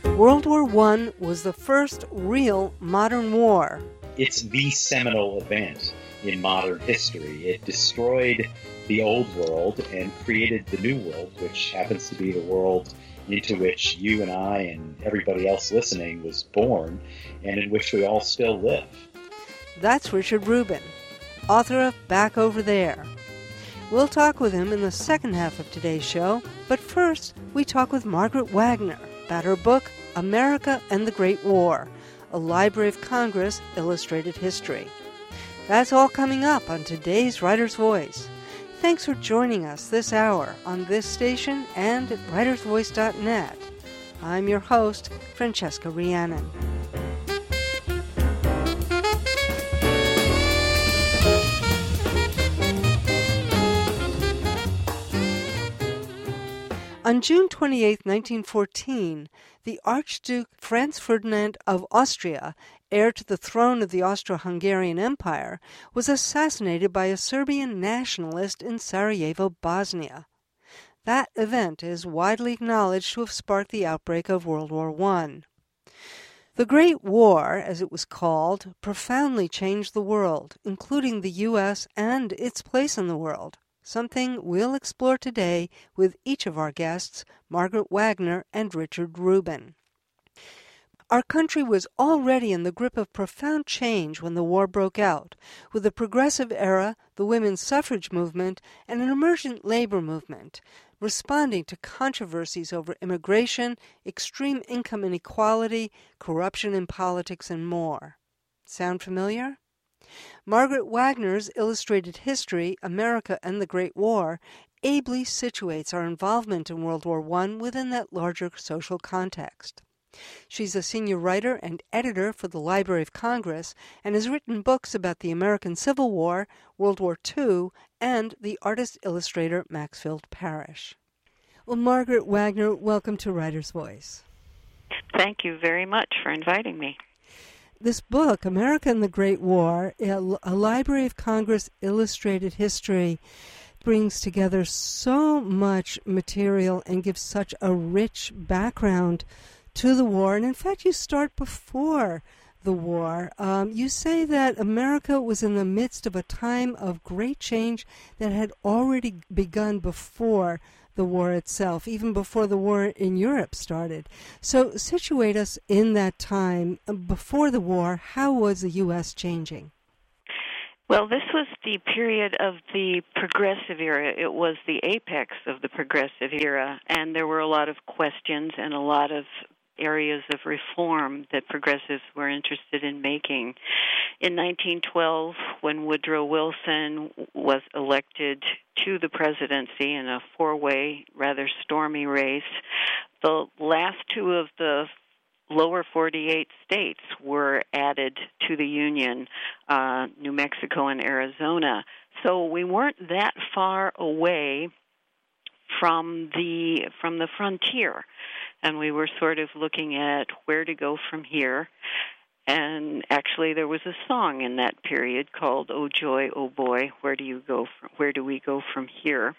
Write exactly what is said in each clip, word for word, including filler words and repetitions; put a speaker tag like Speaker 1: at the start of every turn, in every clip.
Speaker 1: World War One was the first real modern war.
Speaker 2: It's the seminal event in modern history. It destroyed the old world and created the new world, which happens to be the world into which you and I and everybody else listening was born, and in which we all still live.
Speaker 1: That's Richard Rubin, author of Back Over There. We'll talk with him in the second half of today's show, but first we talk with Margaret Wagner about her book, America and the Great War, a Library of Congress illustrated history. That's all coming up on today's Writer's Voice. Thanks for joining us this hour on this station and at writers voice dot net. I'm your host, Francesca Rhiannon. On June twenty-eighth, nineteen fourteen, the Archduke Franz Ferdinand of Austria, heir to the throne of the Austro-Hungarian Empire, was assassinated by a Serbian nationalist in Sarajevo, Bosnia. That event is widely acknowledged to have sparked the outbreak of World War One. The Great War, as it was called, profoundly changed the world, including the U S and its place in the world, something we'll explore today with each of our guests, Margaret Wagner and Richard Rubin. Our country was already in the grip of profound change when the war broke out, with the Progressive Era, the women's suffrage movement, and an emergent labor movement, responding to controversies over immigration, extreme income inequality, corruption in politics, and more. Sound familiar? Margaret Wagner's illustrated history, America and the Great War, ably situates our involvement in World War One within that larger social context. She's a senior writer and editor for the Library of Congress and has written books about the American Civil War, World War Two, and the artist-illustrator Maxfield Parrish. Well, Margaret Wagner, welcome to Writer's Voice.
Speaker 3: Thank you very much for inviting me.
Speaker 1: This book, America and the Great War, a Library of Congress illustrated history, brings together so much material and gives such a rich background to the war. And in fact, you start before the war. Um, you say that America was in the midst of a time of great change that had already begun before the war itself, even before the war in Europe started. So situate us in that time before the war. How was the U S changing?
Speaker 3: Well, this was the period of the Progressive Era. It was the apex of the Progressive Era, and there were a lot of questions and a lot of areas of reform that progressives were interested in making. In nineteen twelve, when Woodrow Wilson was elected to the presidency in a four-way, rather stormy race, the last two of the lower forty-eight states were added to the Union, uh, New Mexico and Arizona. So we weren't that far away from the from the frontier, and we were sort of looking at where to go from here. And actually, there was a song in that period called "Oh Joy, Oh Boy, Where Do You Go? From, where do we go from here?"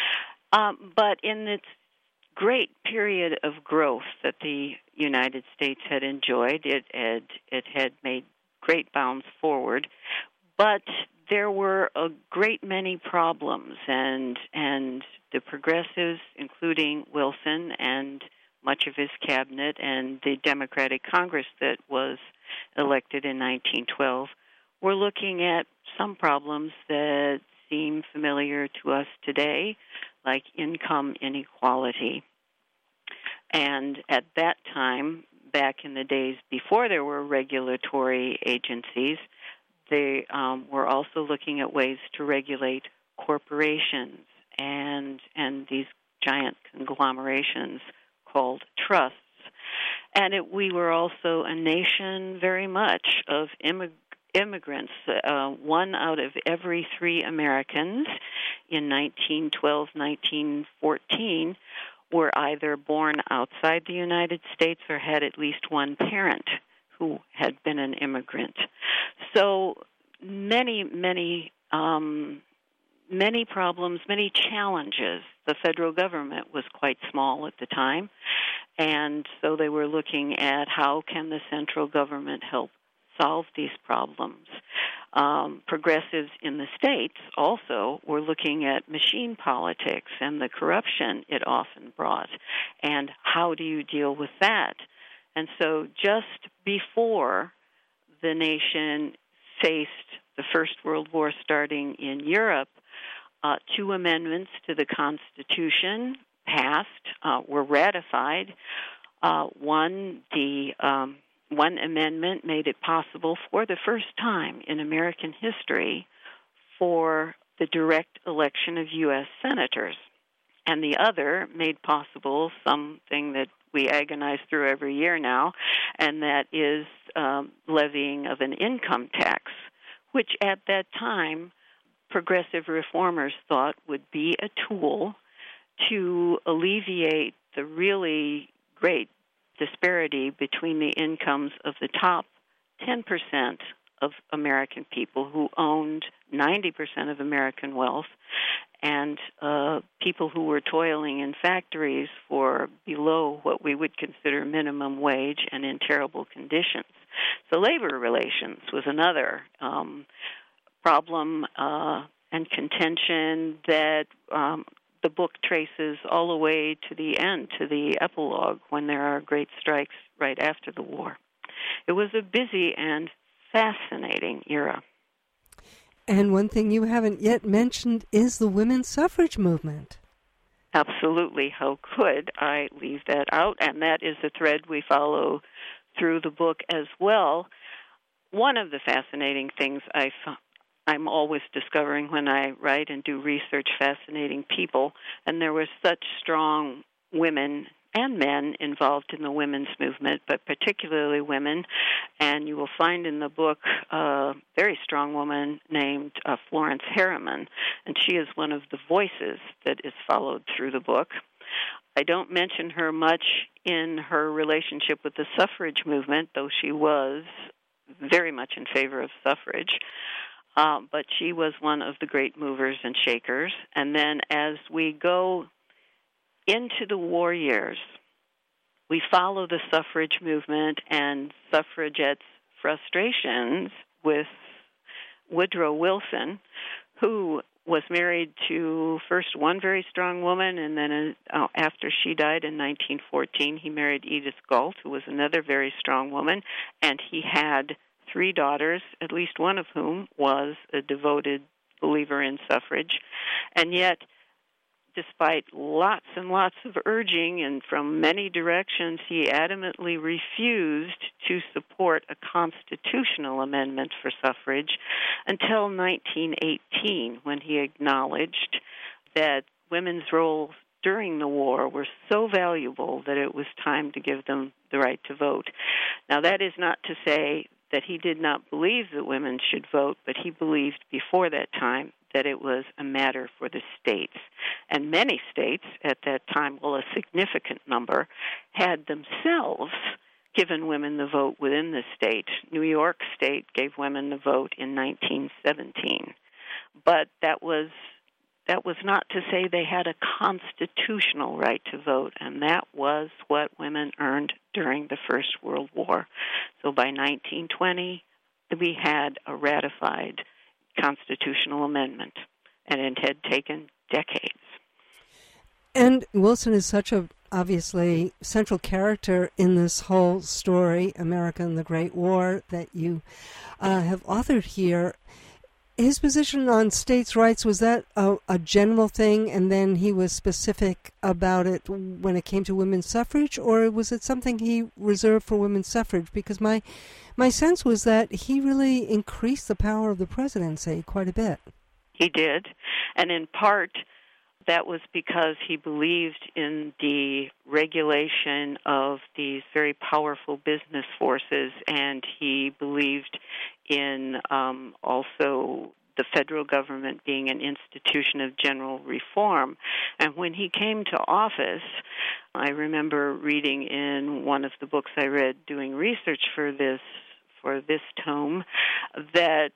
Speaker 3: Um, but in its great period of growth that the United States had enjoyed, it had it had made great bounds forward. But there were a great many problems, and and the progressives, including Wilson and much of his cabinet and the Democratic Congress that was elected in nineteen twelve, were looking at some problems that seem familiar to us today, like income inequality. And at that time, back in the days before there were regulatory agencies, they um, were also looking at ways to regulate corporations and and these giant conglomerations called trusts. And it, we were also a nation very much of immig- immigrants. Uh, one out of every three Americans in nineteen twelve, nineteen fourteen were either born outside the United States or had at least one parent who had been an immigrant. So many, many um, many problems, many challenges. The federal government was quite small at the time, and so they were looking at how can the central government help solve these problems. Um, progressives in the states also were looking at machine politics and the corruption it often brought, and how do you deal with that? And so just before the nation faced the First World War starting in Europe, uh, two amendments to the Constitution passed, uh, were ratified. Uh, one, the um, one amendment made it possible for the first time in American history for the direct election of U S senators. And the other made possible something that we agonize through every year now, and that is um, levying of an income tax, which at that time progressive reformers thought would be a tool to alleviate the really great disparity between the incomes of the top ten percent of American people who owned ninety percent of American wealth and uh, people who were toiling in factories for below what we would consider minimum wage and in terrible conditions. So labor relations was another um, problem uh, and contention that um, the book traces all the way to the end, to the epilogue, when there are great strikes right after the war. It was a busy and fascinating era.
Speaker 1: And one thing you haven't yet mentioned is the women's suffrage movement.
Speaker 3: Absolutely. How could I leave that out? And that is a thread we follow through the book as well. One of the fascinating things I found, I'm always discovering when I write and do research, fascinating people, and there were such strong women and men involved in the women's movement, but particularly women. And you will find in the book a very strong woman named uh, Florence Harriman, and she is one of the voices that is followed through the book. I don't mention her much in her relationship with the suffrage movement, though she was very much in favor of suffrage. Uh, but she was one of the great movers and shakers. And then as we go into the war years, we follow the suffrage movement and suffragettes' frustrations with Woodrow Wilson, who was married to first one very strong woman, and then uh, after she died in nineteen fourteen, he married Edith Galt, who was another very strong woman, and he had three daughters, at least one of whom was a devoted believer in suffrage. And yet, despite lots and lots of urging and from many directions, he adamantly refused to support a constitutional amendment for suffrage until nineteen eighteen, when he acknowledged that women's roles during the war were so valuable that it was time to give them the right to vote. Now, that is not to say that he did not believe that women should vote, but he believed before that time that it was a matter for the states. And many states at that time, well, a significant number, had themselves given women the vote within the state. New York State gave women the vote in nineteen seventeen. But that was that was not to say they had a constitutional right to vote, and that was what women earned during the First World War. So by nineteen twenty, we had a ratified constitutional amendment, and it had taken decades.
Speaker 1: And Wilson is such a, obviously, central character in this whole story, America and the Great War, that you uh, have authored here. His position on states' rights, was that a, a general thing, and then he was specific about it when it came to women's suffrage, or was it something he reserved for women's suffrage? Because my my sense was that he really increased the power of the presidency quite a bit.
Speaker 3: He did, and in part that was because he believed in the regulation of these very powerful business forces, and he believed in um, also the federal government being an institution of general reform. And when he came to office, I remember reading in one of the books I read doing research for this for this tome that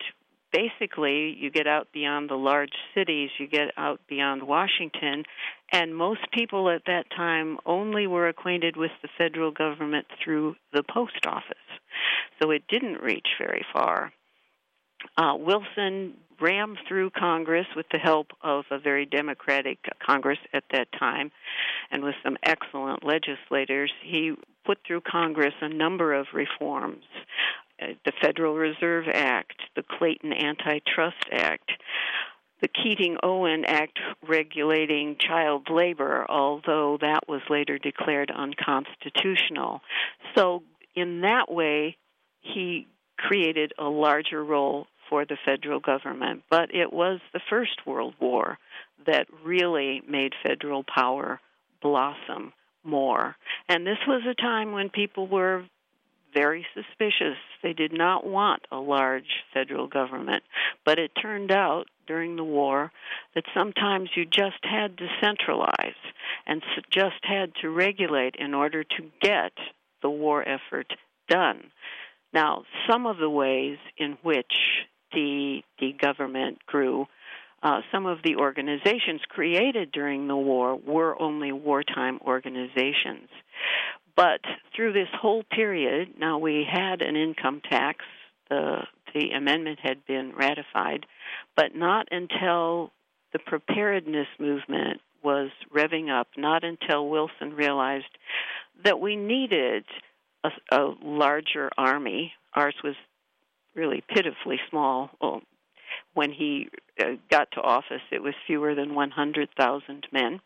Speaker 3: basically, you get out beyond the large cities, you get out beyond Washington, and most people at that time only were acquainted with the federal government through the post office. So it didn't reach very far. Uh, Wilson rammed through Congress with the help of a very Democratic Congress at that time, and with some excellent legislators. He put through Congress a number of reforms. Uh, the Federal Reserve Act, the Clayton Antitrust Act, the Keating-Owen Act regulating child labor, although that was later declared unconstitutional. So in that way, he created a larger role for the federal government. But it was the First World War that really made federal power blossom more. And this was a time when people were very suspicious. They did not want a large federal government. But it turned out during the war that sometimes you just had to centralize and just had to regulate in order to get the war effort done. Now, some of the ways in which the, the government grew, uh, some of the organizations created during the war were only wartime organizations. But through this whole period, now we had an income tax. The, the amendment had been ratified, but not until the preparedness movement was revving up, not until Wilson realized that we needed a, a larger army. Ours was really pitifully small. Well, when he uh, got to office, it was fewer than one hundred thousand men.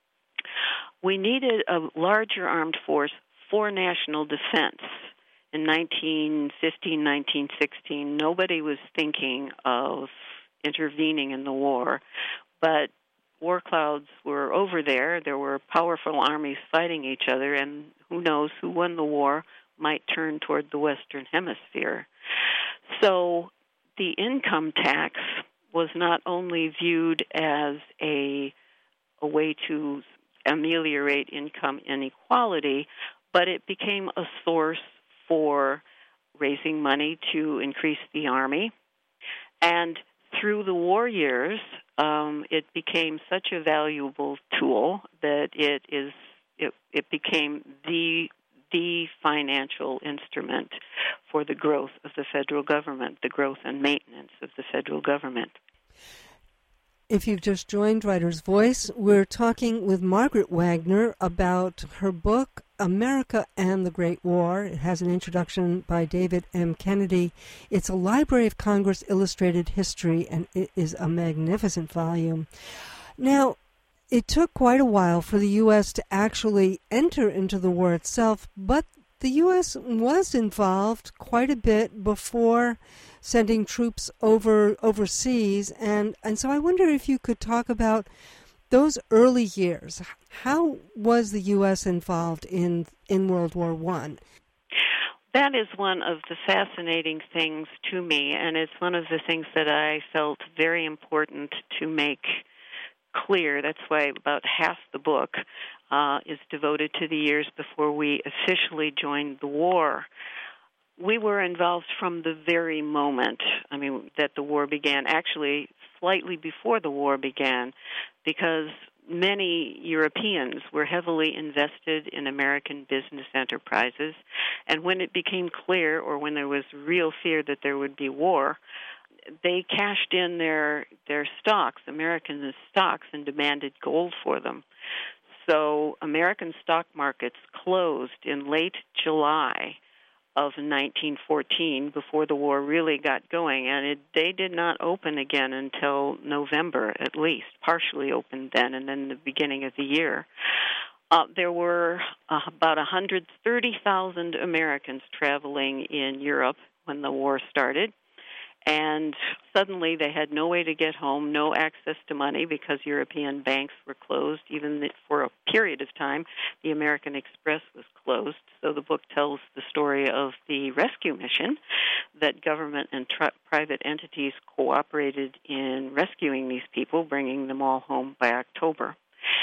Speaker 3: We needed a larger armed force for national defense. In nineteen fifteen, nineteen sixteen, nobody was thinking of intervening in the war, but war clouds were over there. There were powerful armies fighting each other, and who knows who won the war might turn toward the Western Hemisphere. So the income tax was not only viewed as a, a way to ameliorate income inequality, but it became a source for raising money to increase the army. And through the war years, um, it became such a valuable tool that it is it, it became the the financial instrument for the growth of the federal government, the growth and maintenance of the federal government.
Speaker 1: If you've just joined Writer's Voice, we're talking with Margaret Wagner about her book, America and the Great War. It has an introduction by David M. Kennedy. It's a Library of Congress illustrated history, and it is a magnificent volume. Now, it took quite a while for the U S to actually enter into the war itself, but the U S was involved quite a bit before sending troops over overseas, and, and so I wonder if you could talk about those early years. How was the U S involved in, in World War One?
Speaker 3: That is one of the fascinating things to me, and it's one of the things that I felt very important to make clear. That's why about half the book uh, is devoted to the years before we officially joined the war. We were involved from the very moment, I mean, that the war began, actually slightly before the war began, because many Europeans were heavily invested in American business enterprises, and when it became clear, or when there was real fear that there would be war, they cashed in their their stocks, American stocks, and demanded gold for them. So American stock markets closed in late July of nineteen fourteen, before the war really got going, and it, they did not open again until November, at least, partially opened then, and then the beginning of the year. Uh, there were uh, about one hundred thirty thousand Americans traveling in Europe when the war started, and suddenly they had no way to get home, no access to money because European banks were closed. Even for a period of time, the American Express was closed. So the book tells the story of the rescue mission that government and tri- private entities cooperated in rescuing these people, bringing them all home by October.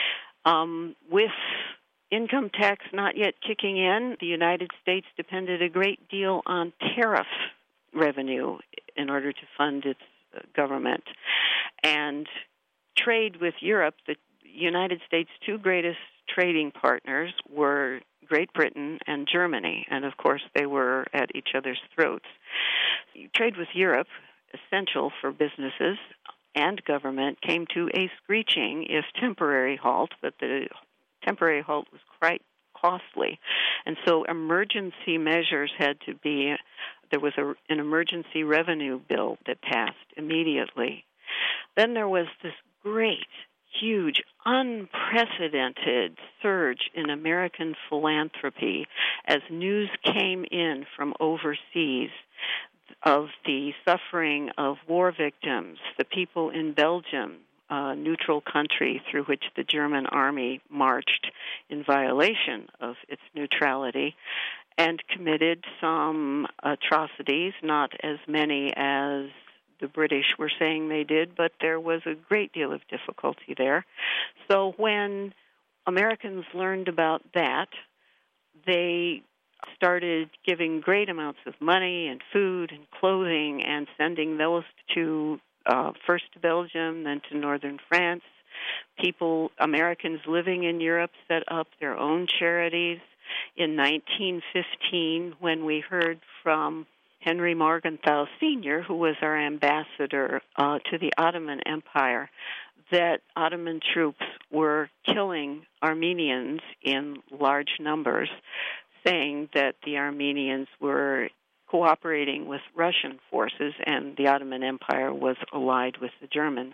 Speaker 3: Um, with income tax not yet kicking in, the United States depended a great deal on tariff revenue in order to fund its uh, government. And trade with Europe, the United States' two greatest trading partners were Great Britain and Germany, and of course they were at each other's throats. Trade with Europe, essential for businesses and government, came to a screeching, if temporary, halt, but the temporary halt was quite costly. And so emergency measures had to be, there was a, an emergency revenue bill that passed immediately. Then there was this great, huge, unprecedented surge in American philanthropy as news came in from overseas of the suffering of war victims, the people in Belgium, a neutral country through which the German army marched in violation of its neutrality, and committed some atrocities, not as many as the British were saying they did, but there was a great deal of difficulty there. So when Americans learned about that, they started giving great amounts of money and food and clothing and sending those to uh, first to Belgium, then to northern France. People, Americans living in Europe, set up their own charities. In nineteen fifteen, when we heard from Henry Morgenthau Senior, who was our ambassador uh, to the Ottoman Empire, that Ottoman troops were killing Armenians in large numbers, saying that the Armenians were cooperating with Russian forces and the Ottoman Empire was allied with the Germans.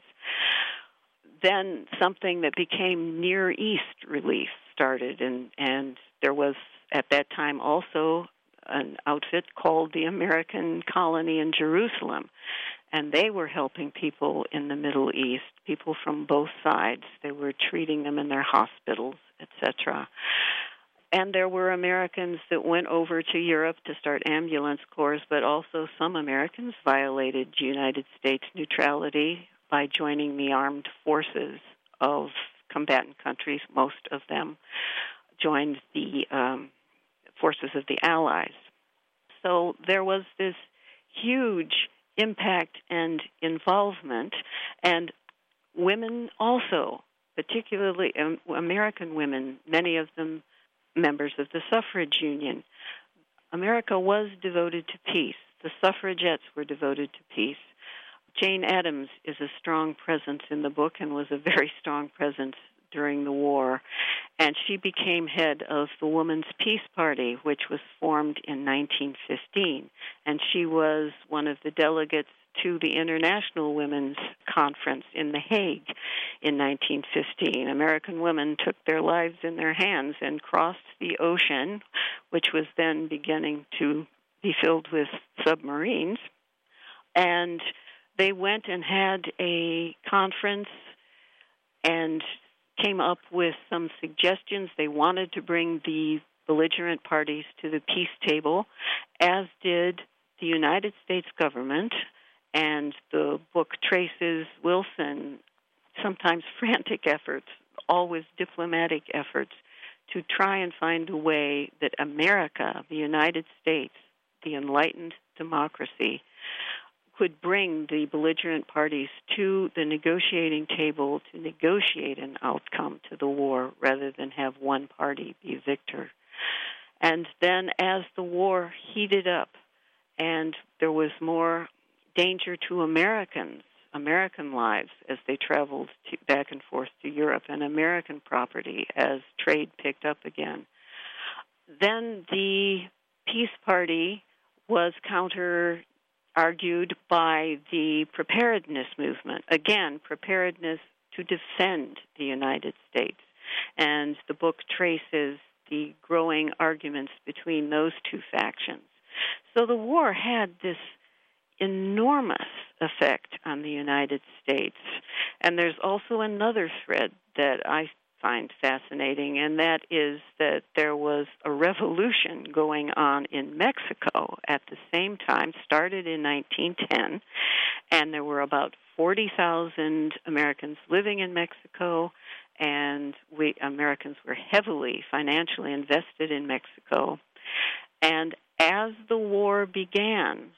Speaker 3: Then something that became Near East relief started, and, and there was at that time also an outfit called the American Colony in Jerusalem, and they were helping people in the Middle East, people from both sides. They were treating them in their hospitals, et cetera. And there were Americans that went over to Europe to start ambulance corps, but also some Americans violated United States neutrality by joining the armed forces of combatant countries. Most of them joined the um, forces of the Allies. So there was this huge impact and involvement, and women also, particularly um, American women, many of them members of the suffrage union. America was devoted to peace. The suffragettes were devoted to peace. Jane Addams is a strong presence in the book and was a very strong presence during the war, and she became head of the Women's Peace Party, which was formed in nineteen fifteen, and she was one of the delegates to the International Women's Conference in The Hague in nineteen fifteen. American women took their lives in their hands and crossed the ocean, which was then beginning to be filled with submarines, and they went and had a conference and came up with some suggestions. They wanted to bring the belligerent parties to the peace table, as did the United States government, and the book traces Wilson, sometimes frantic efforts, always diplomatic efforts, to try and find a way that America, the United States, the enlightened democracy, could bring the belligerent parties to the negotiating table to negotiate an outcome to the war rather than have one party be victor. And then as the war heated up and there was more danger to Americans, American lives as they traveled to, back and forth to Europe, and American property as trade picked up again, then the Peace Party was counter argued by the preparedness movement. Again, preparedness to defend the United States. And the book traces the growing arguments between those two factions. So the war had this enormous effect on the United States. And there's also another thread that I find fascinating, and that is that there was a revolution going on in Mexico at the same time, started in nineteen ten, and there were about forty thousand Americans living in Mexico, and we Americans were heavily financially invested in Mexico. And as the war began,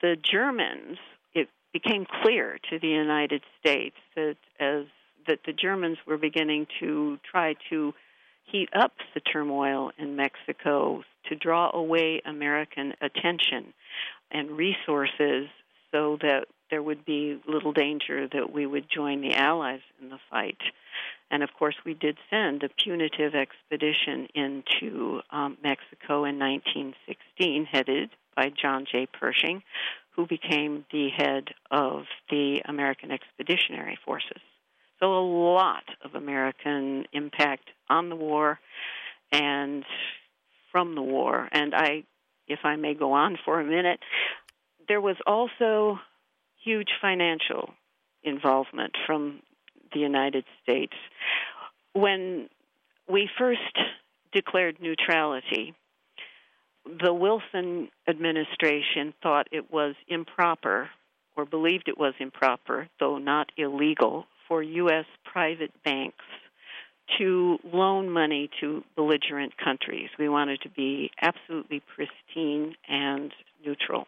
Speaker 3: the Germans, it became clear to the United States that as that the Germans were beginning to try to heat up the turmoil in Mexico to draw away American attention and resources so that there would be little danger that we would join the Allies in the fight. And, of course, we did send a punitive expedition into um, Mexico in nineteen sixteen, headed by John J. Pershing, who became the head of the American Expeditionary Forces. So a lot of American impact on the war and from the war. And I, if I may go on for a minute, there was also huge financial involvement from the United States. When we first declared neutrality, the Wilson administration thought it was improper, or believed it was improper, though not illegal, for U S private banks to loan money to belligerent countries. We wanted to be absolutely pristine and neutral.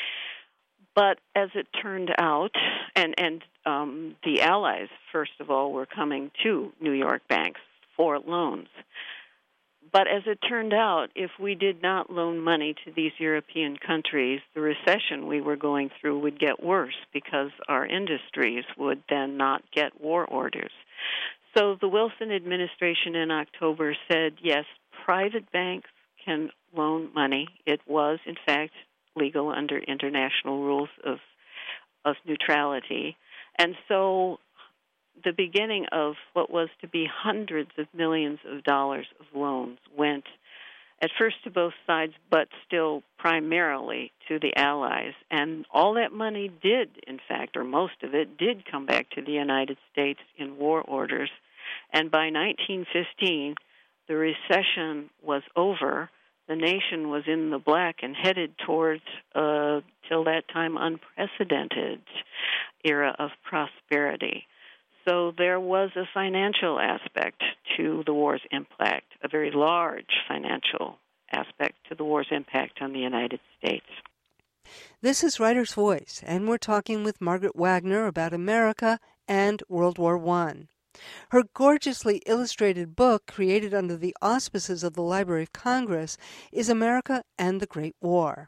Speaker 3: But as it turned out, and, and um, the Allies, first of all, were coming to New York banks for loans. But as it turned out, if we did not loan money to these European countries, the recession we were going through would get worse because our industries would then not get war orders. So the Wilson administration in October said, yes, private banks can loan money. It was, in fact, legal under international rules of of neutrality. And so the beginning of what was to be hundreds of millions of dollars of loans went at first to both sides, but still primarily to the Allies. And all that money did, in fact, or most of it, did come back to the United States in war orders. And by nineteen fifteen, the recession was over. The nation was in the black and headed towards, uh, till that time, unprecedented era of prosperity. So there was a financial aspect to the war's impact, a very large financial aspect to the war's impact on the United States.
Speaker 1: This is Writer's Voice, and we're talking with Margaret Wagner about America and World War One. Her gorgeously illustrated book, created under the auspices of the Library of Congress, is America and the Great War.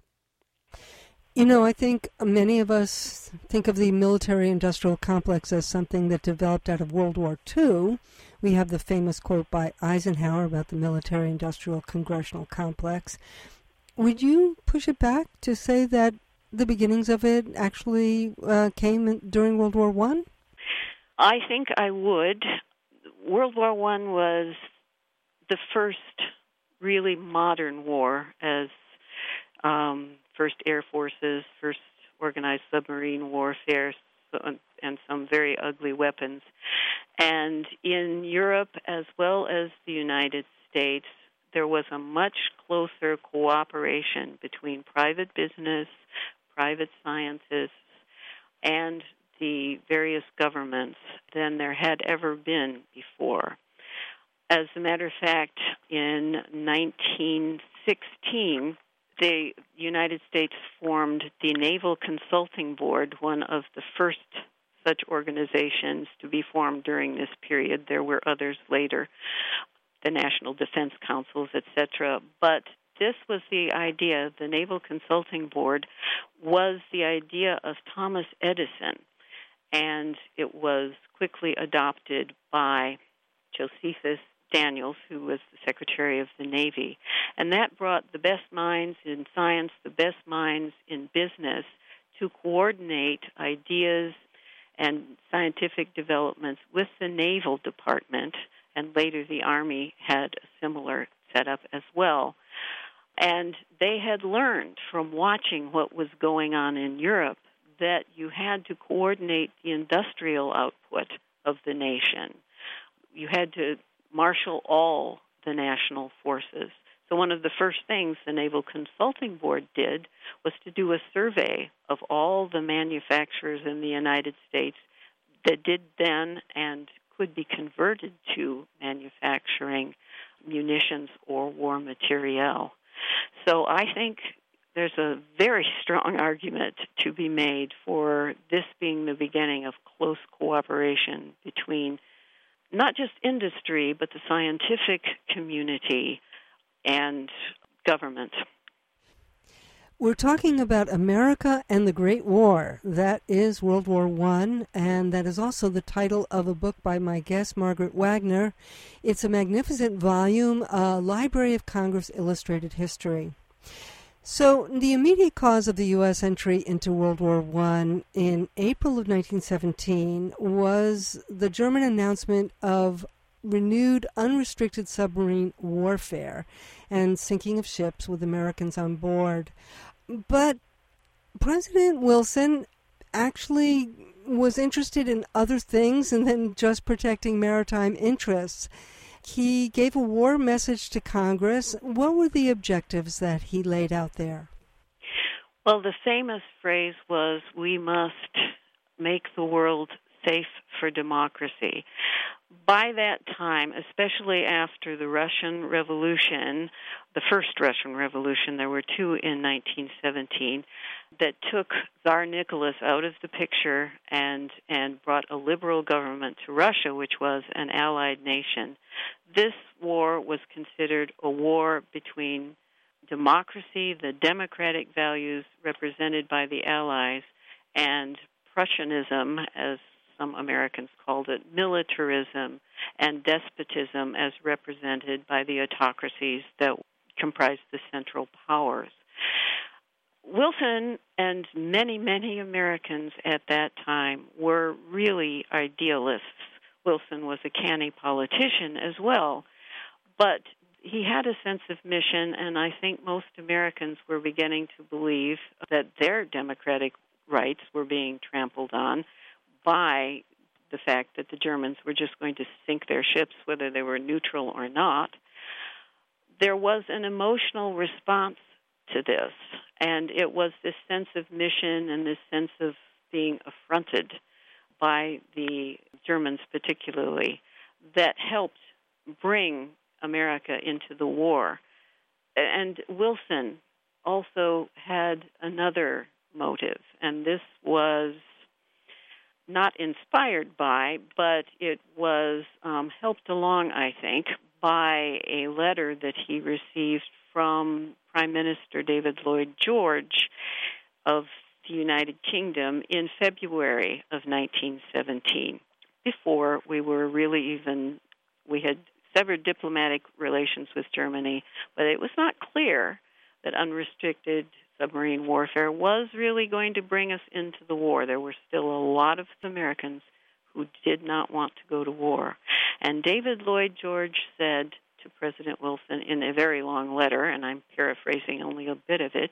Speaker 1: You know, I think many of us think of the military-industrial complex as something that developed out of World War Two. We have the famous quote by Eisenhower about the military-industrial congressional complex. Would you push it back to say that the beginnings of it actually uh, came in, during World War One?
Speaker 3: I think I would. World War One was the first really modern war, as um, first air forces, first organized submarine warfare, so, and some very ugly weapons. And in Europe, as well as the United States, there was a much closer cooperation between private business, private scientists, and the various governments than there had ever been before. As a matter of fact, in nineteen sixteen, the United States formed the Naval Consulting Board, one of the first such organizations to be formed during this period. There were others later, the National Defense Councils, et cetera. But this was the idea, the Naval Consulting Board was the idea of Thomas Edison, and it was quickly adopted by Josephus Daniels, who was the Secretary of the Navy. And that brought the best minds in science, the best minds in business to coordinate ideas and scientific developments with the Naval Department, and later the Army had a similar setup as well. And they had learned from watching what was going on in Europe that you had to coordinate the industrial output of the nation. You had to marshal all the national forces. So one of the first things the Naval Consulting Board did was to do a survey of all the manufacturers in the United States that did then and could be converted to manufacturing munitions or war materiel. So I think there's a very strong argument to be made for this being the beginning of close cooperation between not just industry, but the scientific community and government.
Speaker 1: We're talking about America and the Great War. That is World War One, and that is also the title of a book by my guest, Margaret Wagner. It's a magnificent volume, uh, Library of Congress Illustrated History. So the immediate cause of the U S entry into World War One in April of nineteen seventeen was the German announcement of renewed unrestricted submarine warfare and sinking of ships with Americans on board. But President Wilson actually was interested in other things than just protecting maritime interests. He gave a war message to Congress. What were the objectives that he laid out there?
Speaker 3: Well, the famous phrase was, "We must make the world safe for democracy." By that time, especially after the Russian Revolution, the first Russian Revolution, there were two in nineteen seventeen, that took Tsar Nicholas out of the picture and, and brought a liberal government to Russia, which was an allied nation. This war was considered a war between democracy, the democratic values represented by the Allies, and Prussianism, as some Americans called it, militarism, and despotism as represented by the autocracies that comprised the Central Powers. Wilson and many, many Americans at that time were really idealists. Wilson was a canny politician as well, but he had a sense of mission, and I think most Americans were beginning to believe that their democratic rights were being trampled on by the fact that the Germans were just going to sink their ships, whether they were neutral or not. There was an emotional response to this, and it was this sense of mission and this sense of being affronted by the Germans particularly that helped bring America into the war. And Wilson also had another motive, and this was not inspired by, but it was um, helped along, I think, by a letter that he received from Prime Minister David Lloyd George of the United Kingdom in February of nineteen seventeen, before we were really even, we had severed diplomatic relations with Germany, but it was not clear that unrestricted submarine warfare was really going to bring us into the war. There were still a lot of Americans who did not want to go to war. And David Lloyd George said to President Wilson in a very long letter, and I'm paraphrasing only a bit of it,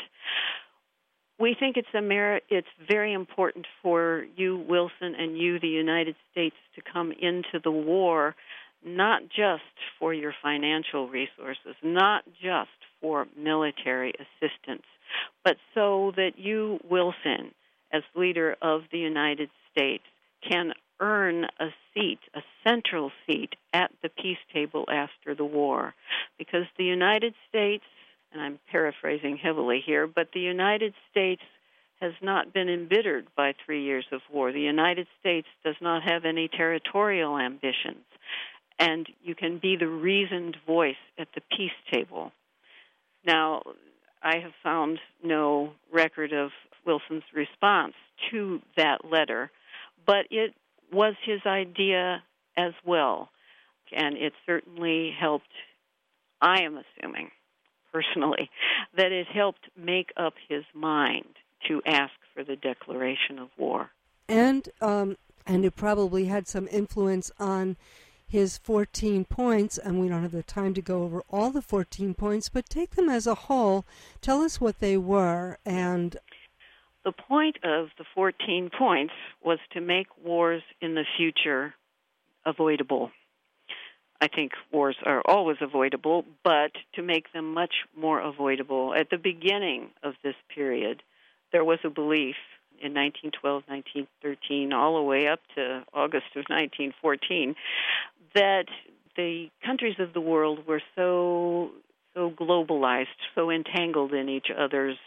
Speaker 3: "We think it's Ameri- it's very important for you, Wilson, and you, the United States, to come into the war, not just for your financial resources, not just for military assistance, but so that you, Wilson, as leader of the United States, can earn a seat, a central seat at the peace table after the war. Because the United States, and I'm paraphrasing heavily here, but the United States has not been embittered by three years of war. The United States does not have any territorial ambitions, and you can be the reasoned voice at the peace table." Now, I have found no record of Wilson's response to that letter, but it was his idea as well, and it certainly helped, I am assuming, personally, that it helped make up his mind to ask for the declaration of war.
Speaker 1: And um, and it probably had some influence on his fourteen points, and we don't have the time to go over all the fourteen points, but take them as a whole. Tell us what they were. And
Speaker 3: the point of the fourteen points was to make wars in the future avoidable. I think wars are always avoidable, but to make them much more avoidable. At the beginning of this period, there was a belief in nineteen twelve, nineteen thirteen, all the way up to August of nineteen fourteen, that the countries of the world were so so globalized, so entangled in each other's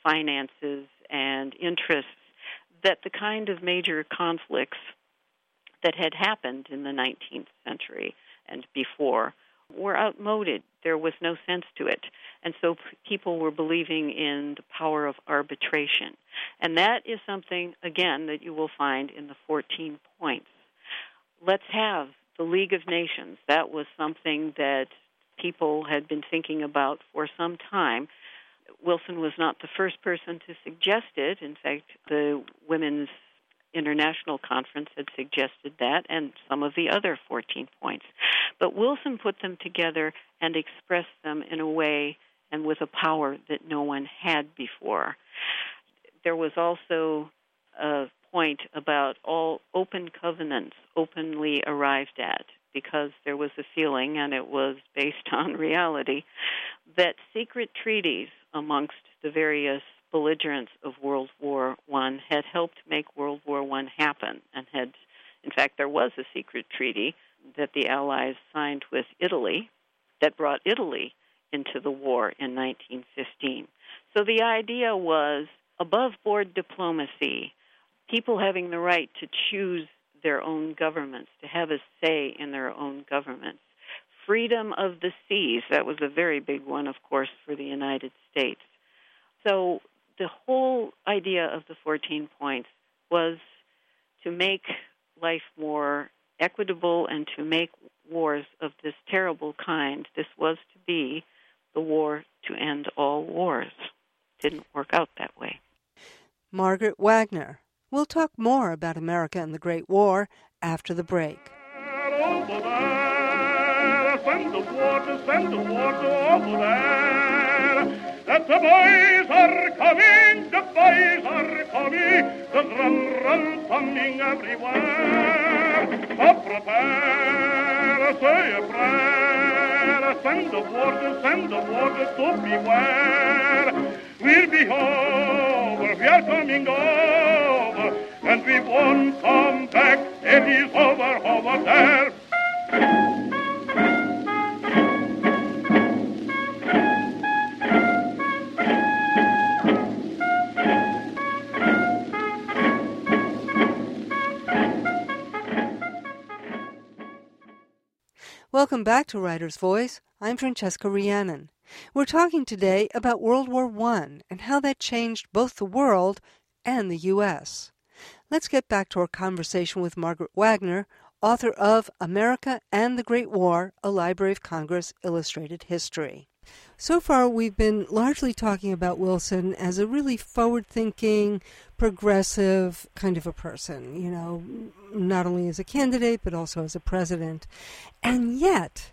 Speaker 3: finances and interests, that the kind of major conflicts that had happened in the nineteenth century and before were outmoded. There was no sense to it. And so people were believing in the power of arbitration. And that is something, again, that you will find in the fourteen points. Let's have the League of Nations. That was something that people had been thinking about for some time. Wilson was not the first person to suggest it. In fact, the Women's International Conference had suggested that, and some of the other fourteen points. But Wilson put them together and expressed them in a way and with a power that no one had before. There was also a point about all open covenants openly arrived at, because there was a feeling, and it was based on reality, that secret treaties amongst the various belligerents of World War One had helped make World War One happen, and had, in fact, there was a secret treaty that the Allies signed with Italy that brought Italy into the war in nineteen fifteen. So the idea was above-board diplomacy, people having the right to choose their own governments, to have a say in their own governments. Freedom of the seas, that was a very big one, of course, for the United States. So the whole idea of the fourteen points was to make life more equitable and to make wars of this terrible kind. This was to be the war to end all wars. Didn't work out that way.
Speaker 1: Margaret Wagner. We'll talk more about America and the Great War after the break.
Speaker 4: Over there, send the water, send the water over there. That the boys are coming, the boys are coming, the drum run thumping everywhere. So prepare, say a prayer, send the water, send the water to beware. We'll be over, we are coming over, and we won't come back, it is over, over there.
Speaker 1: Welcome back to Writer's Voice. I'm Francesca Rhiannon. We're talking today about World War One and how that changed both the world and the U S. Let's get back to our conversation with Margaret Wagner, author of America and the Great War, A Library of Congress Illustrated History. So far, we've been largely talking about Wilson as a really forward-thinking, progressive kind of a person, you know, not only as a candidate, but also as a president. And yet,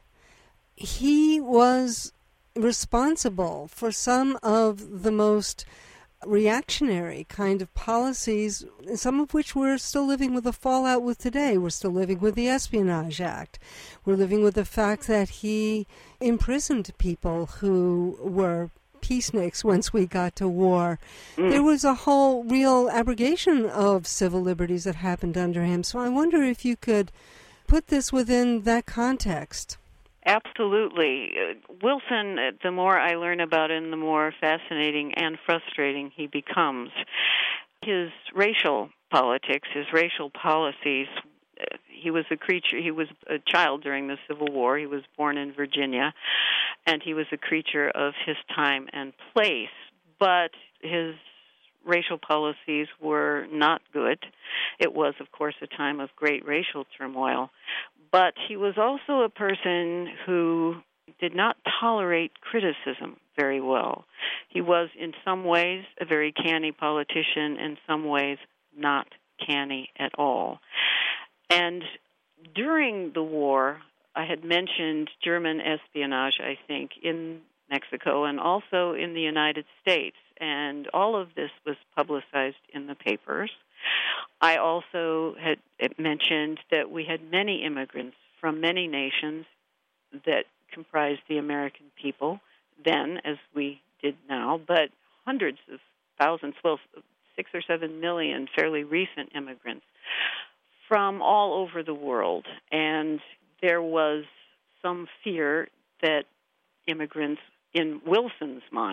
Speaker 1: he was responsible for some of the most reactionary kind of policies, some of which we're still living with the fallout with today. We're still living with the Espionage Act. We're living with the fact that he imprisoned people who were peaceniks once we got to war. Mm. There was a whole real abrogation of civil liberties that happened under him. So I wonder if you could put this within that context.
Speaker 3: Absolutely. Wilson, the more I learn about him, the more fascinating and frustrating he becomes. His racial politics, his racial policies, he was a creature, he was a child during the Civil War. He was born in Virginia, and he was a creature of his time and place. But his racial policies were not good. It was, of course, a time of great racial turmoil. But he was also a person who did not tolerate criticism very well. He was, in some ways, a very canny politician, in some ways, not canny at all. And during the war, I had mentioned German espionage, I think, in Mexico and also in the United States. And all of this was publicized in the papers. I also had mentioned that we had many immigrants from many nations that comprised the American people then, as we did now, but hundreds of thousands, well, six or seven million fairly recent immigrants from all over the world. And there was some fear that immigrants, in Wilson's mind,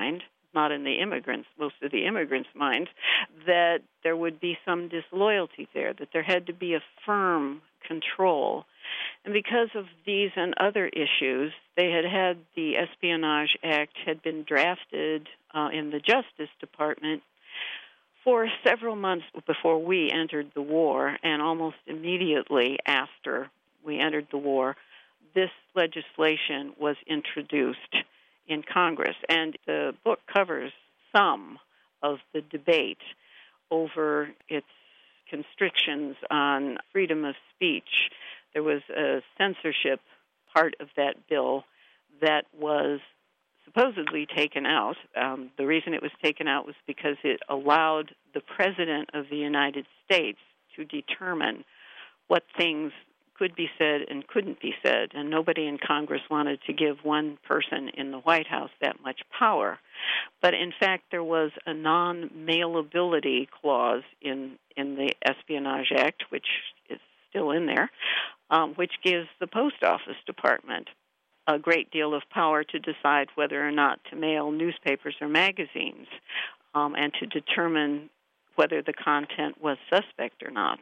Speaker 3: not in the immigrants, most of the immigrants' minds, that there would be some disloyalty there, that there had to be a firm control. And because of these and other issues, they had had the Espionage Act had been drafted uh, in the Justice Department for several months before we entered the war, and almost immediately after we entered the war, this legislation was introduced in Congress. And the book covers some of the debate over its constrictions on freedom of speech. There was a censorship part of that bill that was supposedly taken out. Um, the reason it was taken out was because it allowed the President of the United States to determine what things could be said and couldn't be said, and nobody in Congress wanted to give one person in the White House that much power. But in fact, there was a non-mailability clause in, in the Espionage Act, which is still in there, um, which gives the Post Office Department a great deal of power to decide whether or not to mail newspapers or magazines, um, and to determine whether the content was suspect or not.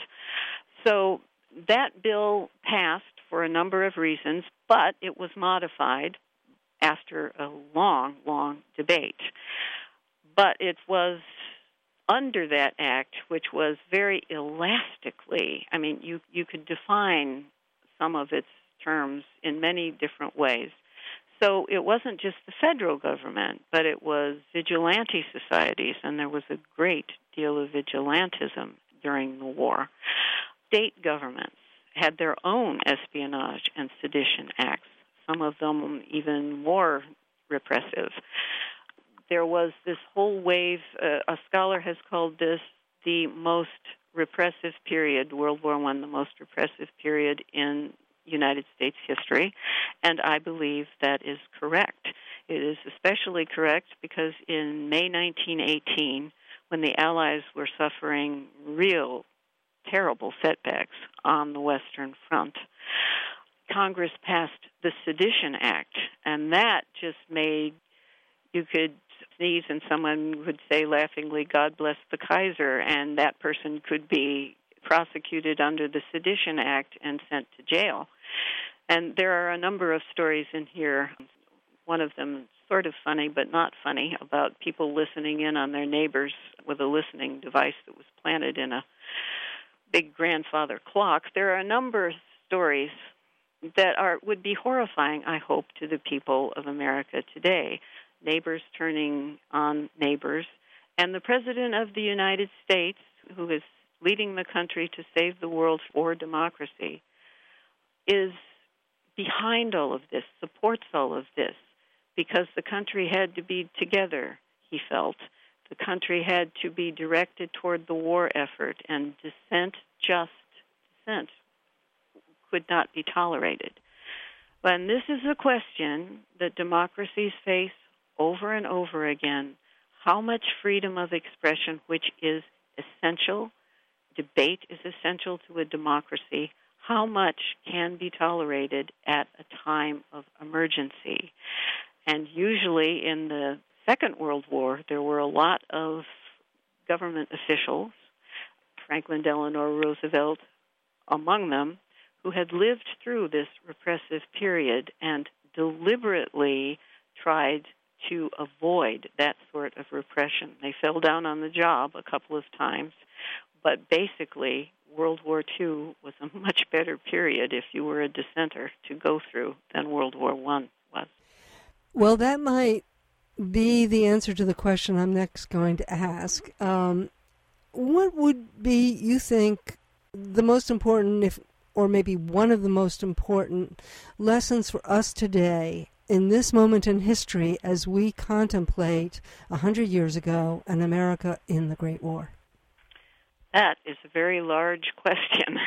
Speaker 3: So that bill passed for a number of reasons, but it was modified after a long, long debate. But it was under that act, which was very elastically, I mean, you, you could define some of its terms in many different ways. So it wasn't just the federal government, but it was vigilante societies, and there was a great deal of vigilantism during the war. State governments had their own espionage and sedition acts, some of them even more repressive. There was this whole wave, uh, a scholar has called this the most repressive period, World War One, the most repressive period in United States history, and I believe that is correct. It is especially correct because in May nineteen eighteen, when the Allies were suffering real terrible setbacks on the Western Front, Congress passed the Sedition Act, and that just made, you could sneeze and someone would say laughingly, God bless the Kaiser, and that person could be prosecuted under the Sedition Act and sent to jail. And there are a number of stories in here, one of them sort of funny but not funny, about people listening in on their neighbors with a listening device that was planted in a big grandfather clock. There are a number of stories that are would be horrifying, I hope, to the people of America today. Neighbors turning on neighbors. And the President of the United States, who is leading the country to save the world for democracy, is behind all of this, supports all of this, because the country had to be together, he felt. The country had to be directed toward the war effort, and dissent, just dissent, could not be tolerated. And this is a question that democracies face over and over again. How much freedom of expression, which is essential, debate is essential to a democracy, how much can be tolerated at a time of emergency? And usually in the Second World War, there were a lot of government officials, Franklin Delano Roosevelt among them, who had lived through this repressive period and deliberately tried to avoid that sort of repression. They fell down on the job a couple of times, but basically World War Two was a much better period if you were a dissenter to go through than World War One was.
Speaker 1: Well, that might be the answer to the question I'm next going to ask. Um, what would be, you think, the most important, if, or maybe one of the most important lessons for us today in this moment in history as we contemplate a hundred years ago and America in the Great War?
Speaker 3: That is a very large question.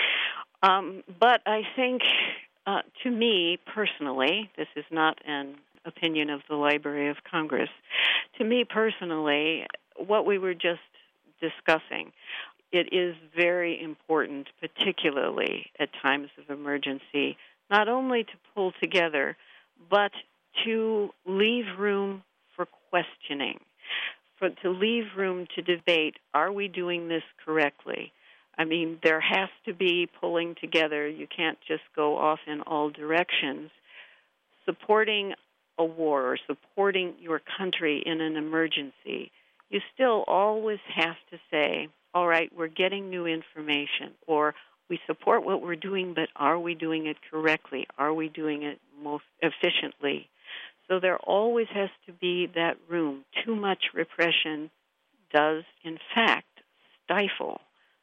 Speaker 3: um, but I think, uh, to me personally, this is not an opinion of the Library of Congress, to me personally, what we were just discussing, it is very important, particularly at times of emergency, not only to pull together, but to leave room for questioning, for to leave room to debate, are we doing this correctly? I mean, there has to be pulling together. You can't just go off in all directions. Supporting a war or supporting your country in an emergency, you still always have to say, all right, we're getting new information, or we support what we're doing, but are we doing it correctly? Are we doing it most efficiently? So there always has to be that room. Too much repression does, in fact, stifle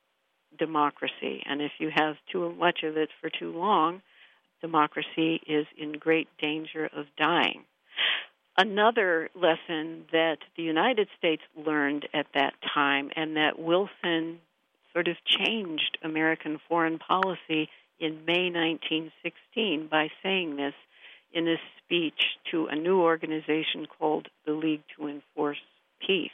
Speaker 3: democracy. And if you have too much of it for too long, democracy is in great danger of dying. Another lesson that the United States learned at that time, and that Wilson sort of changed American foreign policy in May nineteen sixteen by saying this in his speech to a new organization called the League to Enforce Peace.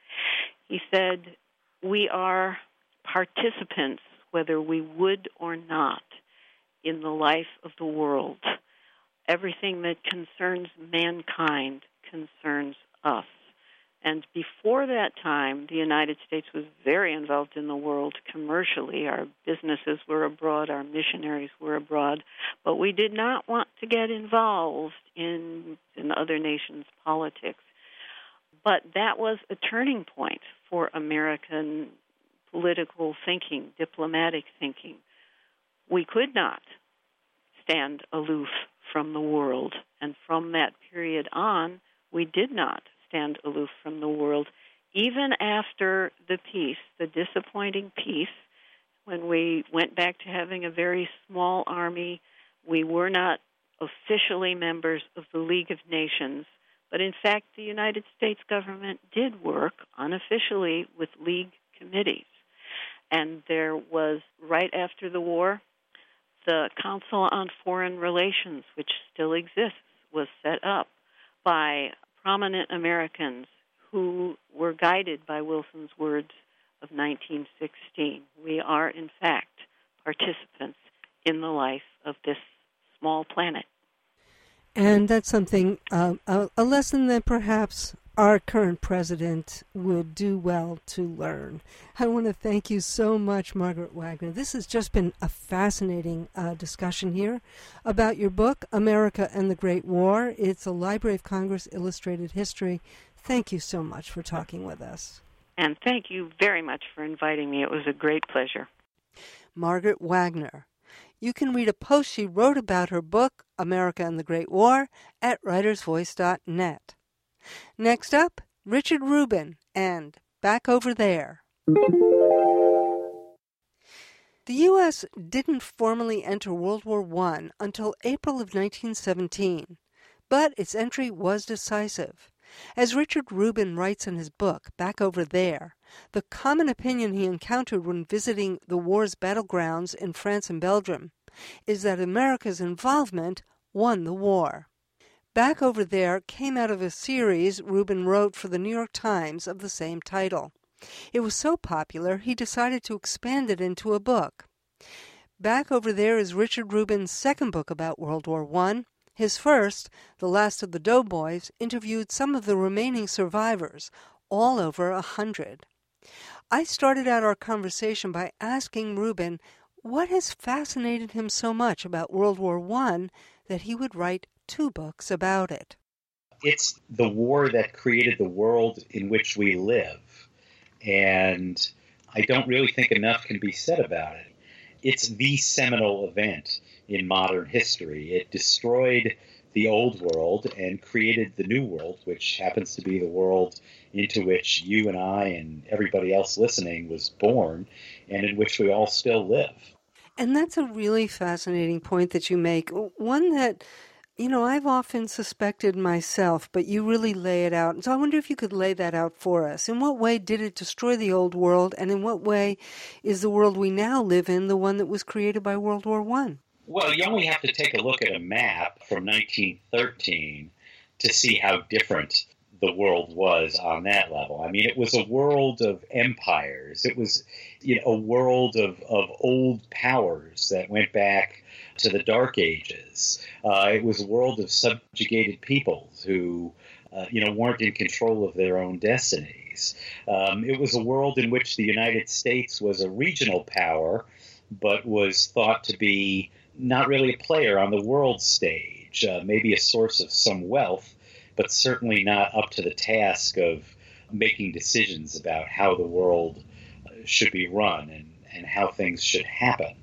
Speaker 3: He said, we are participants, whether we would or not, in the life of the world. Everything that concerns mankind concerns us. And before that time, the United States was very involved in the world commercially. Our businesses were abroad, our missionaries were abroad, but we did not want to get involved in, in other nations' politics. But that was a turning point for American political thinking, diplomatic thinking. We could not stand aloof from the world, and from that period on, we did not stand aloof from the world. Even after the peace, the disappointing peace, when we went back to having a very small army, we were not officially members of the League of Nations, but in fact the United States government did work unofficially with League committees. And there was, right after the war, the Council on Foreign Relations, which still exists, was set up by prominent Americans who were guided by Wilson's words of nineteen sixteen. We are, in fact, participants in the life of this small planet.
Speaker 1: And that's something, uh, a, a lesson that perhaps our current president would do well to learn. I want to thank you so much, Margaret Wagner. This has just been a fascinating uh, discussion here about your book, America and the Great War. It's a Library of Congress illustrated history. Thank you so much for talking with us.
Speaker 3: And thank you very much for inviting me. It was a great pleasure.
Speaker 1: Margaret Wagner. You can read a post she wrote about her book, America and the Great War, at writers voice dot net. Next up, Richard Rubin and Back Over There. The U S didn't formally enter World War One until April of nineteen seventeen, but its entry was decisive. As Richard Rubin writes in his book, Back Over There, the common opinion he encountered when visiting the war's battlegrounds in France and Belgium is that America's involvement won the war. Back Over There came out of a series Rubin wrote for the New York Times of the same title. It was so popular, he decided to expand it into a book. Back Over There is Richard Rubin's second book about World War One. His first, The Last of the Doughboys, interviewed some of the remaining survivors, all over a hundred. I started out our conversation by asking Rubin what has fascinated him so much about World War One that he would write two books about it.
Speaker 2: It's the war that created the world in which we live, and I don't really think enough can be said about it. It's the seminal event in modern history. It destroyed the old world and created the new world, which happens to be the world into which you and I and everybody else listening was born, and in which we all still live.
Speaker 1: And that's a really fascinating point that you make, one that, you know, I've often suspected myself, but you really lay it out. And so I wonder if you could lay that out for us. In what way did it destroy the old world, and in what way is the world we now live in the one that was created by World War One?
Speaker 2: Well, you only have to take a look at a map from nineteen thirteen to see how different the world was on that level. I mean, it was a world of empires. It was, you know, a world of, of old powers that went back to the Dark Ages. Uh, it was a world of subjugated peoples who uh, you know, weren't in control of their own destinies. Um, it was a world in which the United States was a regional power, but was thought to be not really a player on the world stage, uh, maybe a source of some wealth, but certainly not up to the task of making decisions about how the world should be run and, and how things should happen.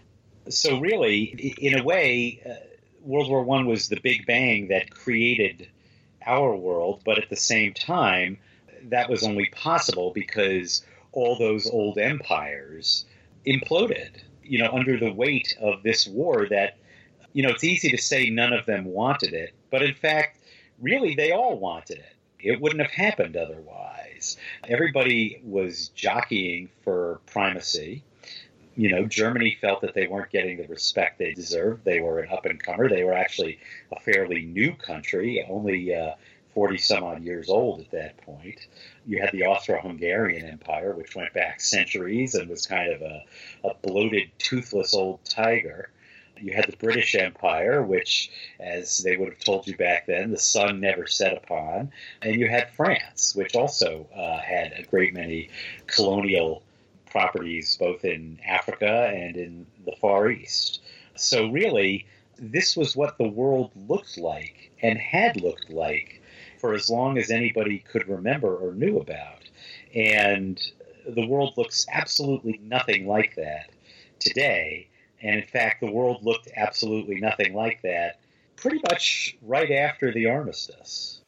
Speaker 2: So really, in a way, uh, World War One was the Big Bang that created our world, but at the same time, that was only possible because all those old empires imploded, you know, under the weight of this war that, you know, it's easy to say none of them wanted it, but in fact, really, they all wanted it. It wouldn't have happened otherwise. Everybody was jockeying for primacy. You know, Germany felt that they weren't getting the respect they deserved. They were an up-and-comer. They were actually a fairly new country, only uh, forty-some-odd years old at that point. You had the Austro-Hungarian Empire, which went back centuries and was kind of a, a bloated, toothless old tiger. You had the British Empire, which, as they would have told you back then, the sun never set upon. And you had France, which also uh, had a great many colonial properties, both in Africa and in the Far East. So really, this was what the world looked like and had looked like for as long as anybody could remember or knew about. And the world looks absolutely nothing like that today. And in fact, the world looked absolutely nothing like that pretty much right after the armistice.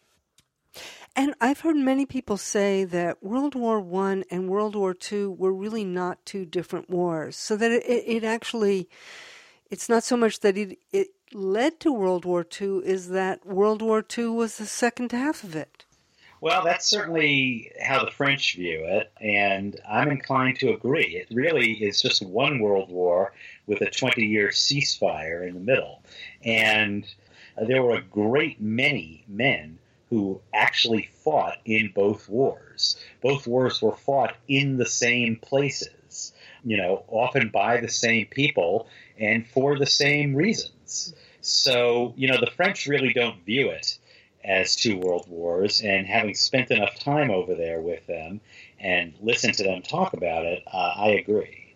Speaker 1: And I've heard many people say that World War One and World War Two were really not two different wars. So that it, it actually, it's not so much that it, it led to World War Two, is that World War Two was the second half of it.
Speaker 2: Well, that's certainly how the French view it, and I'm inclined to agree. It really is just one world war with a twenty-year ceasefire in the middle. And there were a great many men who actually fought in both wars. Both wars were fought in the same places, you know, often by the same people and for the same reasons. So, you know, the French really don't view it as two world wars, and having spent enough time over there with them and listened to them talk about it, uh, I agree.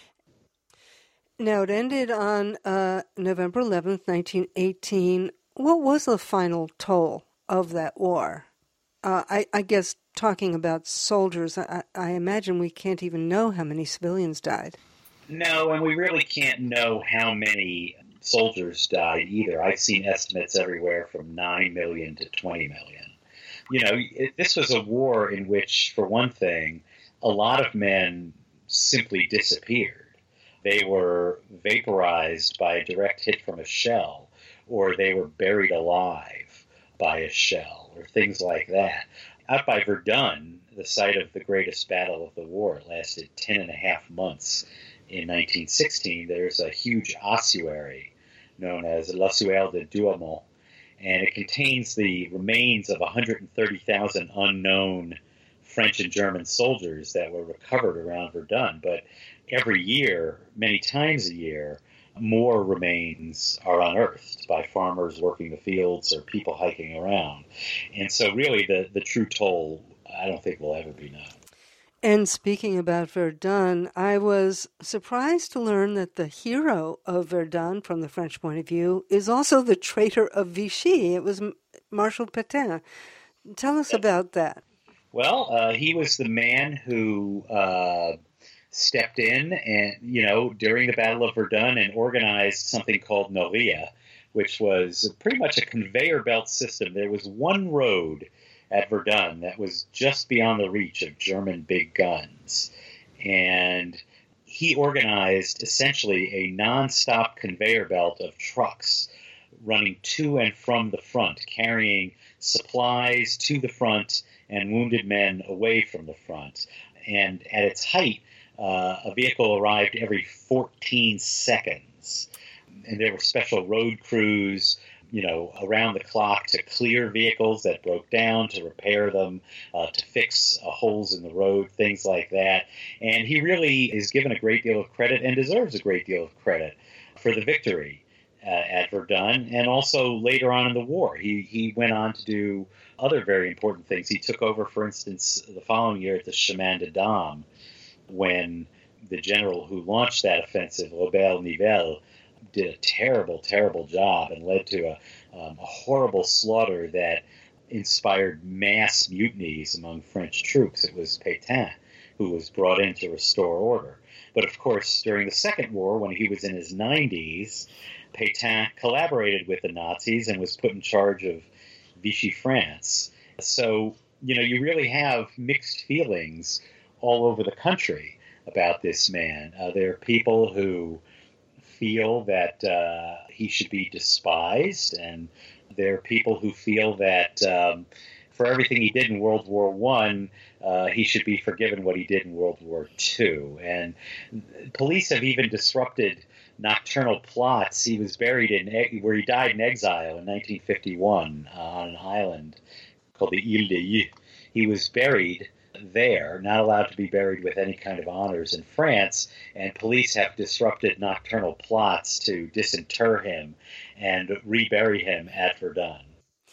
Speaker 1: Now, it ended on uh, November eleventh, nineteen eighteen. What was the final toll of that war? Uh, I, I guess talking about soldiers, I, I imagine we can't even know how many civilians died.
Speaker 2: No, and we really can't know how many soldiers died either. I've seen estimates everywhere from nine million to twenty million. You know, it, this was a war in which, for one thing, a lot of men simply disappeared. They were vaporized by a direct hit from a shell, or they were buried alive by a shell, or things like that. Out by Verdun, the site of the greatest battle of the war, it lasted ten and a half months. In nineteen sixteen, there's a huge ossuary known as l'Ossuaire de Douaumont, and it contains the remains of one hundred thirty thousand unknown French and German soldiers that were recovered around Verdun. But every year, many times a year, more remains are unearthed by farmers working the fields or people hiking around. And so really the, the true toll, I don't think will ever be known.
Speaker 1: And speaking about Verdun, I was surprised to learn that the hero of Verdun, from the French point of view, is also the traitor of Vichy. It was Marshal Pétain. Tell us about that.
Speaker 2: Well, uh, he was the man who uh, stepped in and, you know, during the Battle of Verdun and organized something called Noria, which was pretty much a conveyor belt system. There was one road at Verdun that was just beyond the reach of German big guns. And he organized essentially a nonstop conveyor belt of trucks running to and from the front, carrying supplies to the front and wounded men away from the front. And at its height, uh, a vehicle arrived every fourteen seconds. And there were special road crews, you know, around the clock to clear vehicles that broke down, to repair them, uh, to fix uh, holes in the road, things like that. And he really is given a great deal of credit and deserves a great deal of credit for the victory uh, at Verdun, and also later on in the war. He, he went on to do other very important things. He took over, for instance, the following year at the Chemin des Dames, when the general who launched that offensive, Robert Nivelle, did a terrible, terrible job and led to a, um, a horrible slaughter that inspired mass mutinies among French troops. It was Pétain who was brought in to restore order. But of course, during the Second War, when he was in his nineties, Pétain collaborated with the Nazis and was put in charge of Vichy France. So, you know, you really have mixed feelings all over the country about this man. Uh, there are people who feel that uh, he should be despised, and there are people who feel that um, for everything he did in World War One, uh, he should be forgiven what he did in World War Two. And police have even disrupted nocturnal plots. He was buried in where he died in exile in nineteen fifty-one uh, on an island called the Ile d'Yeu. He was buried there, not allowed to be buried with any kind of honors in France, and police have disrupted nocturnal plots to disinter him and rebury him at Verdun.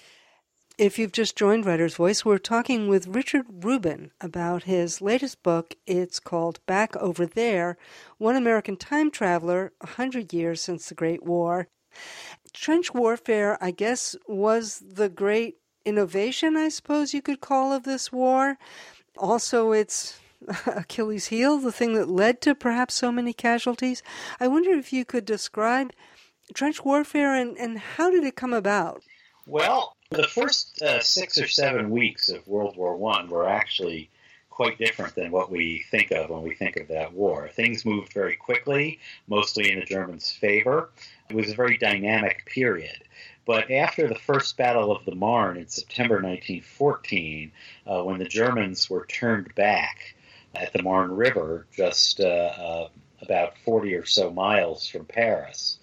Speaker 1: If you've just joined Writer's Voice, we're talking with Richard Rubin about his latest book. It's called Back Over There, One American Time Traveler, a Hundred Years Since the Great War. Trench warfare, I guess, was the great innovation, I suppose you could call, of this war. Also, it's Achilles' heel, the thing that led to perhaps so many casualties. I wonder if you could describe trench warfare and, and how did it come about?
Speaker 2: Well, the first uh, six or seven weeks of World War One were actually quite different than what we think of when we think of that war. Things moved very quickly, mostly in the Germans' favor. It was a very dynamic period. But after the First Battle of the Marne in September nineteen fourteen, uh, when the Germans were turned back at the Marne River, just uh, uh, about forty or so miles from Paris,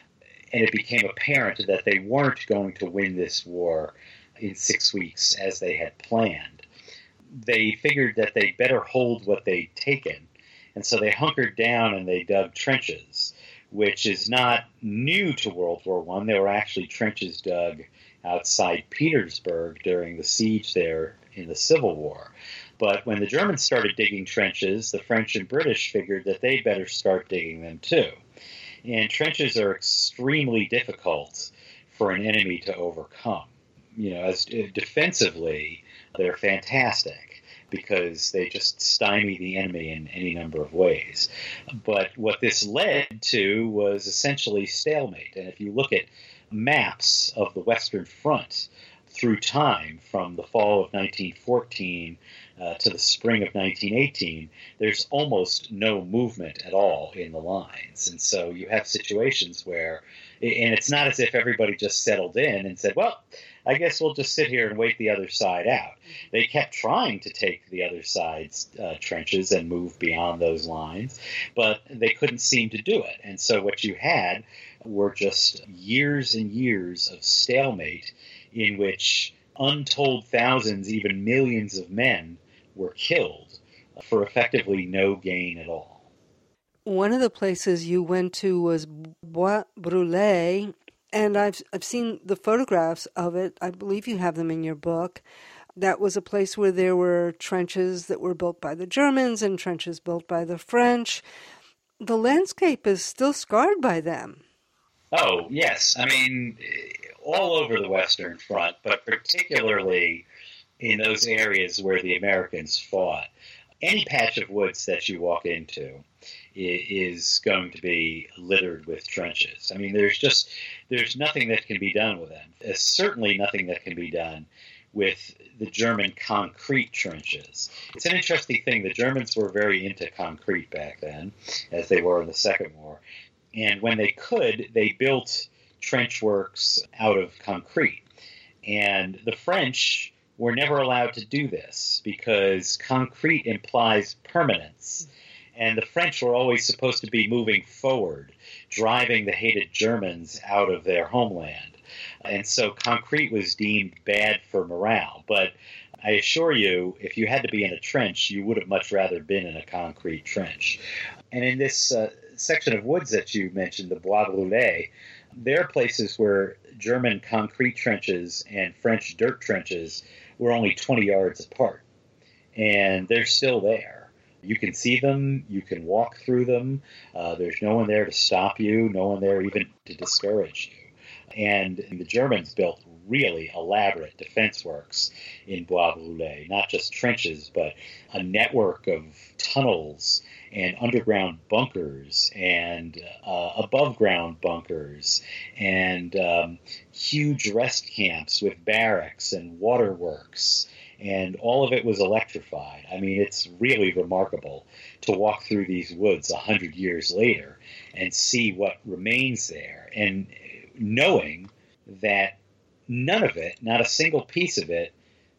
Speaker 2: and it became apparent that they weren't going to win this war in six weeks as they had planned, they figured that they'd better hold what they'd taken. And so they hunkered down and they dug trenches, which is not new to World War One. There were actually trenches dug outside Petersburg during the siege there in the Civil War. But when the Germans started digging trenches, the French and British figured that they'd better start digging them too. And trenches are extremely difficult for an enemy to overcome. You know, as defensively, they're fantastic, because they just stymie the enemy in any number of ways. But what this led to was essentially stalemate. And if you look at maps of the Western Front through time, from the fall of nineteen fourteen uh, to the spring of nineteen eighteen, there's almost no movement at all in the lines. And so you have situations where, and it's not as if everybody just settled in and said, well, I guess we'll just sit here and wait the other side out. They kept trying to take the other side's uh, trenches and move beyond those lines, but they couldn't seem to do it. And so what you had were just years and years of stalemate in which untold thousands, even millions of men were killed for effectively no gain at all.
Speaker 1: One of the places you went to was Bois Brûlés, and I've I've seen the photographs of it. I believe you have them in your book. That was a place where there were trenches that were built by the Germans and trenches built by the French. The landscape is still scarred by them.
Speaker 2: Oh, yes. I mean, all over the Western Front, but particularly in those areas where the Americans fought. Any patch of woods that you walk into is going to be littered with trenches. I mean, there's just, there's nothing that can be done with them. There's certainly nothing that can be done with the German concrete trenches. It's an interesting thing. The Germans were very into concrete back then, as they were in the Second War. And when they could, they built trench works out of concrete. And the French were never allowed to do this because concrete implies permanence. And the French were always supposed to be moving forward, driving the hated Germans out of their homeland. And so concrete was deemed bad for morale. But I assure you, if you had to be in a trench, you would have much rather been in a concrete trench. And in this uh, section of woods that you mentioned, the Bois Brûlés, There are places where German concrete trenches and French dirt trenches were only twenty yards apart, and they're still there. You can see them, you can walk through them, uh, there's no one there to stop you, no one there even to discourage you. And the Germans built really elaborate defense works in Bois Brûlés, not just trenches, but a network of tunnels and underground bunkers and uh, above-ground bunkers and um, huge rest camps with barracks and waterworks. And all of it was electrified. I mean, it's really remarkable to walk through these woods a hundred years later and see what remains there, and knowing that none of it, not a single piece of it,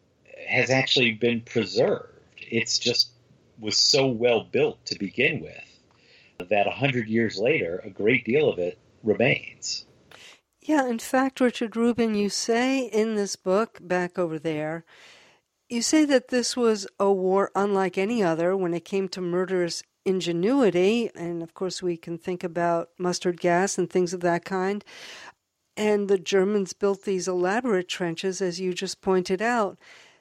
Speaker 2: has actually been preserved. It's just was so well built to begin with that a hundred years later, a great deal of it remains.
Speaker 1: Yeah, in fact, Richard Rubin, you say in this book, Back Over There, you say that this was a war unlike any other when it came to murderous ingenuity, and of course we can think about mustard gas and things of that kind. And the Germans built these elaborate trenches, as you just pointed out.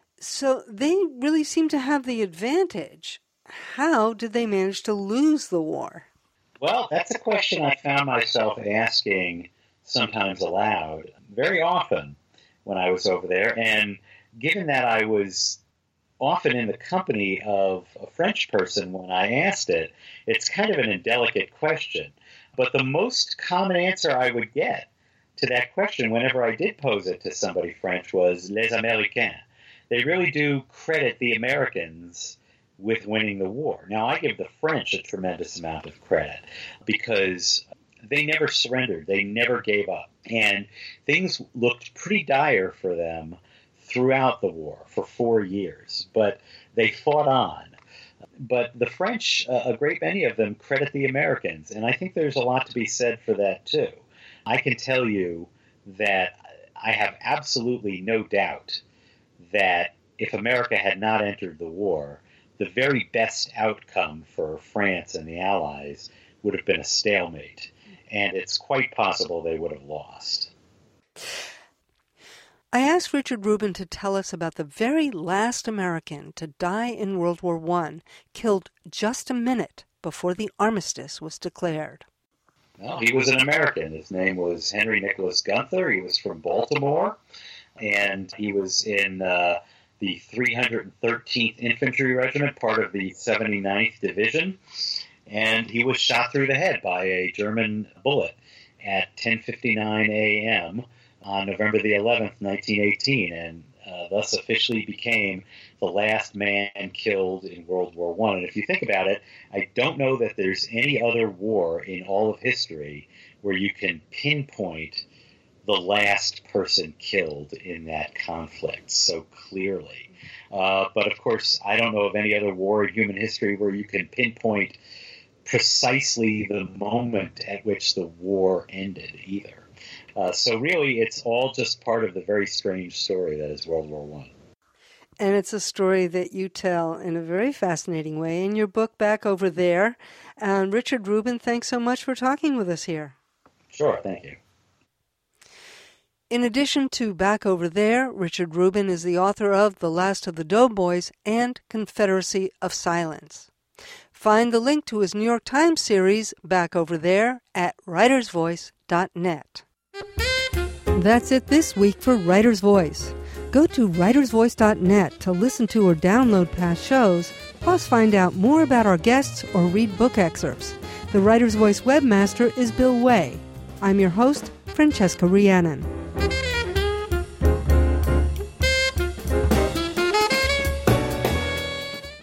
Speaker 1: So they really seem to have the advantage. How did they manage to lose the war?
Speaker 2: Well, that's a question I found myself asking sometimes aloud, very often when I was over there. And given that I was often in the company of a French person when I asked it, it's kind of an indelicate question. But the most common answer I would get to that question whenever I did pose it to somebody French was les Américains. They really do credit the Americans with winning the war. Now, I give the French a tremendous amount of credit because they never surrendered. They never gave up. And things looked pretty dire for them throughout the war for four years. But they fought on. But the French, uh, a great many of them, credit the Americans. And I think there's a lot to be said for that, too. I can tell you that I have absolutely no doubt that if America had not entered the war, the very best outcome for France and the Allies would have been a stalemate. And it's quite possible they would have lost.
Speaker 1: I asked Richard Rubin to tell us about the very last American to die in World War One, killed just a minute before the armistice was declared.
Speaker 2: Well, he was an American. His name was Henry Nicholas Gunther. He was from Baltimore, and he was in uh, the three hundred thirteenth Infantry Regiment, part of the seventy-ninth Division, and he was shot through the head by a German bullet at ten fifty-nine a.m. on November the eleventh, nineteen eighteen, and uh, thus officially became the last man killed in World War One. And if you think about it, I don't know that there's any other war in all of history where you can pinpoint the last person killed in that conflict so clearly. Uh, but of course, I don't know of any other war in human history where you can pinpoint precisely the moment at which the war ended either. Uh, so really, it's all just part of the very strange story that is World War One.
Speaker 1: And it's a story that you tell in a very fascinating way in your book, Back Over There. And Richard Rubin, thanks so much for talking with us here.
Speaker 2: Sure, thank you.
Speaker 1: In addition to Back Over There, Richard Rubin is the author of The Last of the Doughboys and Confederacy of Silence. Find the link to his New York Times series, Back Over There, at writers voice dot net. That's it this week for Writer's Voice. Go to writers voice dot net to listen to or download past shows, plus find out more about our guests or read book excerpts. The Writer's Voice webmaster is Bill Way. I'm your host, Francesca Rhiannon.